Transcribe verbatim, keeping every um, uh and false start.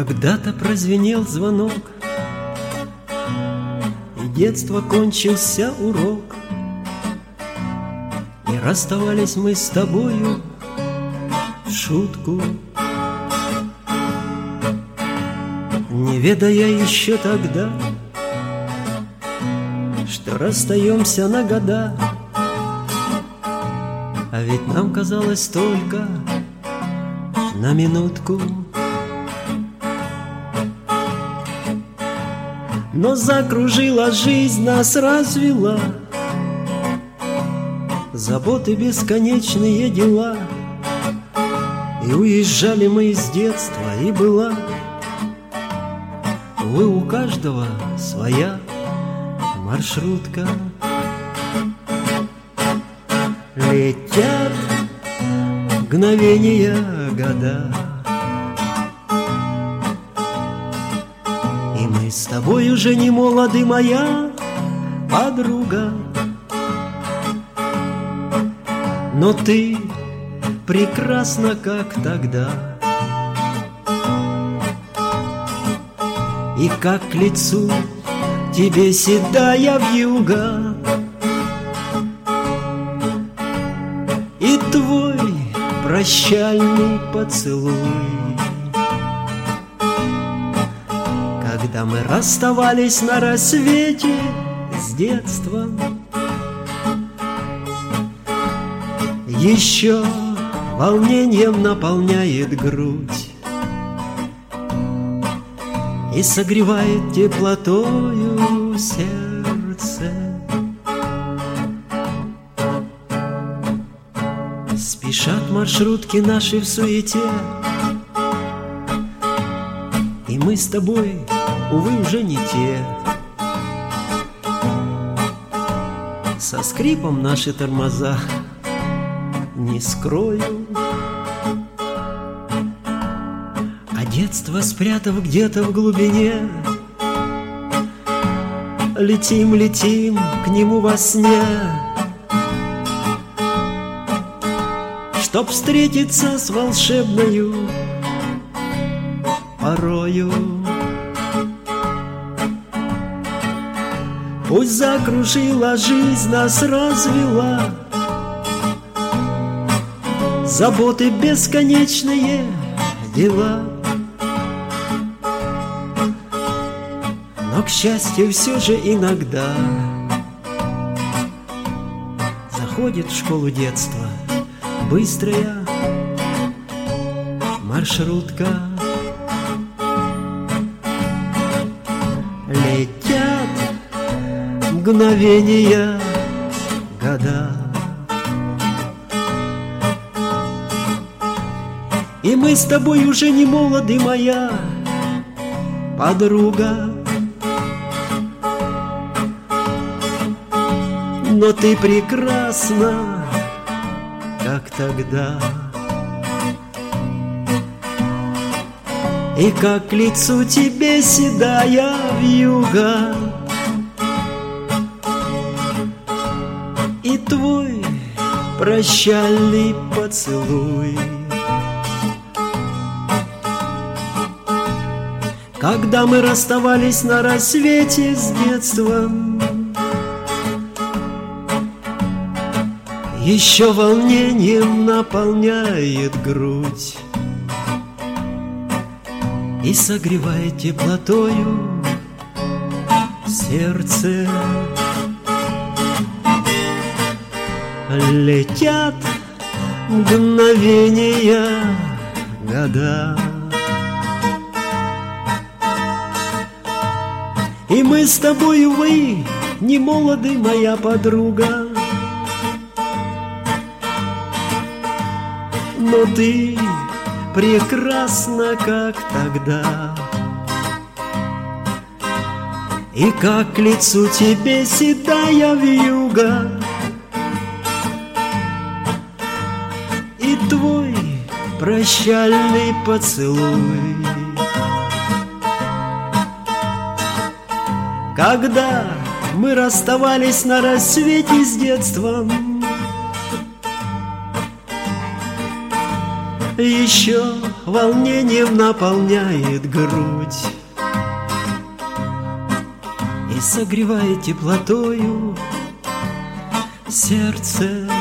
Когда-то прозвенел звонок, и детства кончился урок, и расставались мы с тобою в шутку, не ведая еще тогда, что расстаемся на года. А ведь нам казалось только на минутку. Но закружила жизнь, нас развела, заботы, бесконечные дела. И уезжали мы из детства, и была, увы, у каждого своя маршрутка. Летят мгновения, года, и мы с тобой уже не молоды, моя подруга. Но ты прекрасна, как тогда, и как к лицу тебе седая вьюга, и твой прощальный поцелуй, когда мы расставались на рассвете с детством. Еще волнением наполняет грудь и согревает теплотою сердце. Спешат маршрутки наши в суете, и мы с тобой, увы, уже не те. Со скрипом наши тормоза, не скрою, а детство, спрятав где-то в глубине, летим, летим к нему во сне, чтоб встретиться с волшебною порою. Пусть закружила жизнь, нас развела, заботы, бесконечные дела. Но, к счастью, все же иногда заходит в школу детства быстрая маршрутка. Летят мгновения, года, и мы с тобой уже не молоды, моя подруга. Но ты прекрасна, как тогда, и как к лицу тебе седая вьюга, и твой прощальный поцелуй, когда мы расставались на рассвете с детством. Еще волнением наполняет грудь и согревает теплотою сердце. Летят мгновения, года, и мы с тобой, увы, не молоды, моя подруга. Но ты прекрасна, как тогда, и как к лицу тебе седая вьюга, и твой прощальный поцелуй, когда мы расставались на рассвете с детством. Еще волнением наполняет грудь и согревает теплотою сердце.